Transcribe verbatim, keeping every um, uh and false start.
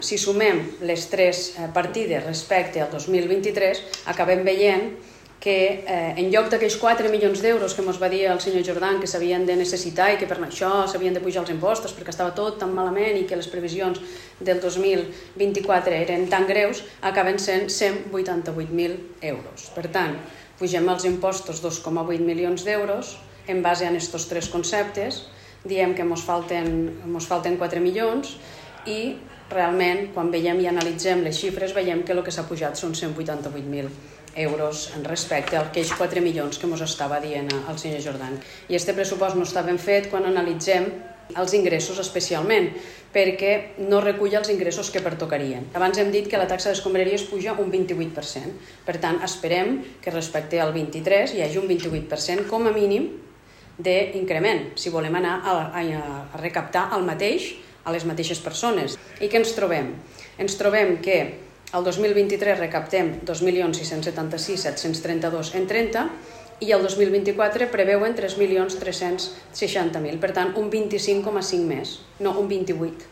Si sumem les tres partides respecte al dos mil vint-i-tres, acabem veient que eh, en lloc d'aquells quatre milions d'euros que ens va dir el senyor Jordan que s'havien de necessitar i que per això s'havien de pujar els impostos perquè estava tot tan malament i que les previsions del dos mil vint-i-quatre eren tan greus, acaben sent cent vuitanta-vuit mil euros. Per tant, pugem els impostos dos coma vuit milions d'euros en base a aquests tres conceptes, diem que ens falten, ens falten quatre milions i realment, quan veiem i analitzem les xifres, veiem que el que s'ha pujat són cent vuitanta-vuit mil euros respecte a aquells quatre milions que ens estava dient el senyor Jordan. I aquest pressupost no està ben fet quan analitzem els ingressos especialment, perquè no recull els ingressos que pertocarien. Abans hem dit que la taxa d'escombraries puja un vint-i-vuit per cent. Per tant, esperem que respecte al vint-i-tres hi hagi un vint-i-vuit per cent com a mínim d'increment, si volem anar a, a, a recaptar el mateix a les mateixes persones. I què ens trobem? Ens trobem que el dos mil vint-i-tres recaptem dos milions sis-cents setanta-sis mil set-cents trenta-dos en trenta i el dos mil vint-i-quatre preveuen tres milions tres-cents seixanta mil, per tant un vint-i-cinc coma cinc més, no un vint-i-vuit.